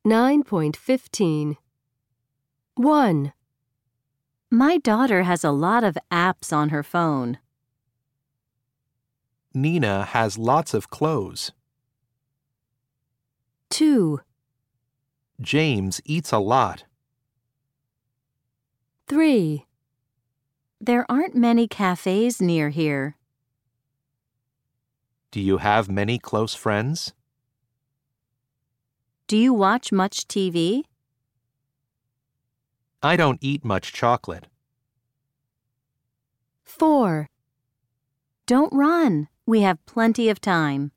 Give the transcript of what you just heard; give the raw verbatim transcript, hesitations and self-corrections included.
nine point fifteen. one. My daughter has a lot of apps on her phone. Nina has lots of clothes. two. James eats a lot. three. There aren't many cafes near here. Do you have many close friends? Do you watch much T V? I don't eat much chocolate. four. Don't run. We have plenty of time.